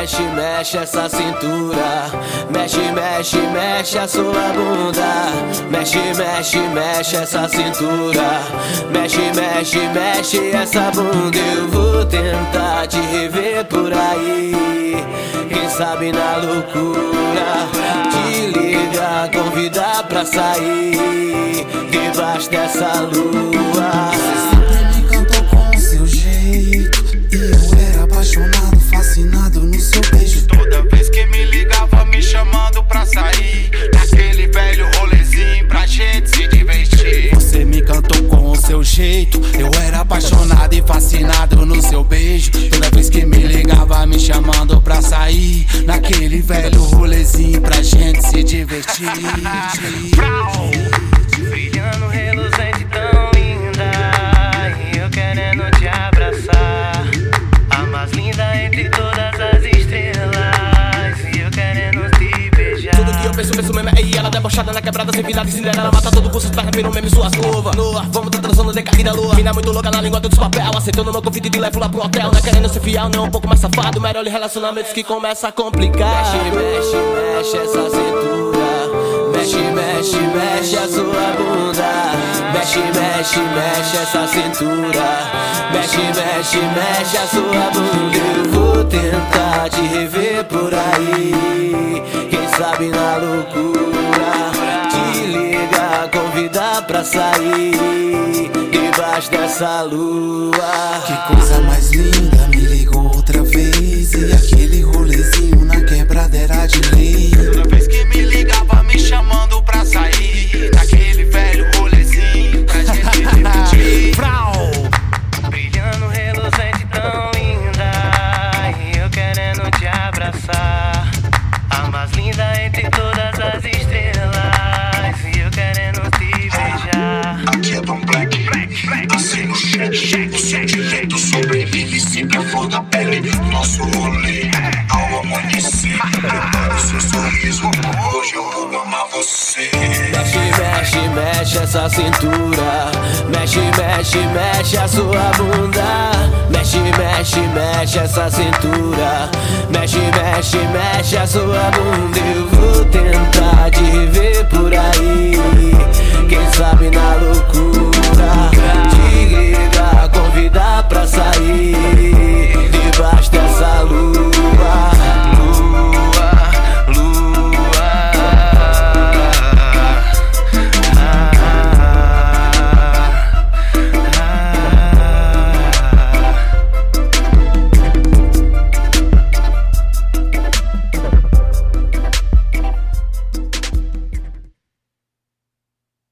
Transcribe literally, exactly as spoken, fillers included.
mexe, mexe essa cintura. Mexe, mexe, mexe a sua bunda. Mexe, mexe, mexe essa cintura. Mexe, mexe, mexe essa bunda. Eu vou tentar te rever por aí, quem sabe na loucura. Te liga, convidar pra sair debaixo dessa lua. Você sempre me encantou com o seu jeito, e eu era apaixonado, fascinado no seu beijo. Toda vez que me ligava me chamando pra sair naquele velho rolezinho pra gente se divertir. Você me encantou com o seu jeito, eu era apaixonado e fascinado no seu beijo. Toda vez que me ligava me chamando pra sair naquele velho rolezinho pra gente se divertir. Brilhando, reluzente, tão linda, e eu querendo te abraçar. A mais linda entre todas as estrelas, e eu querendo te beijar. Tudo que eu penso, penso mesmo é e ela debochada na quebrada, sem virada e Cinderela mata todo com suas pernas, vira um meme, suas curvas. Noa, vamos tá transando, decaída lua. Mina muito louca na língua, todos papel. Aceitando meu convite e levo lá pro hotel. Não é querendo ser fiel, nem um pouco mais safado. Melhor relacionamentos que começa a complicar. Mexe, mexe, mexe essa cintura. Mexe, mexe, mexe a sua bunda. Mexe, mexe, mexe essa cintura. Mexe, mexe, mexe a sua bunda. Eu vou tentar te rever por aí, quem sabe na loucura. Te liga, convidar pra sair debaixo dessa lua. Que coisa mais linda, me ligou outra vez, e aquele rolezinho na quebrada era de lei. Toda vez que me ligava me chamando pra sair naquele velho rolezinho pra gente se divertir. Brilhando, reluzente, tão linda, e eu querendo te abraçar. A mais linda entre todas as estrelas, e eu querendo te beijar. Aqui é Dom Black, tá sendo cheque. Você direito sobrevive, se perfura da pele. Nosso rolê, ao amanhecer. Prepara o seu sorriso, hoje eu vou amar você. Mexe, mexe, mexe essa cintura. Mexe, mexe, mexe a sua bunda. Mexe, mexe, mexe essa cintura. Mexe, mexe, mexe a sua bunda. Eu vou tentar te ver por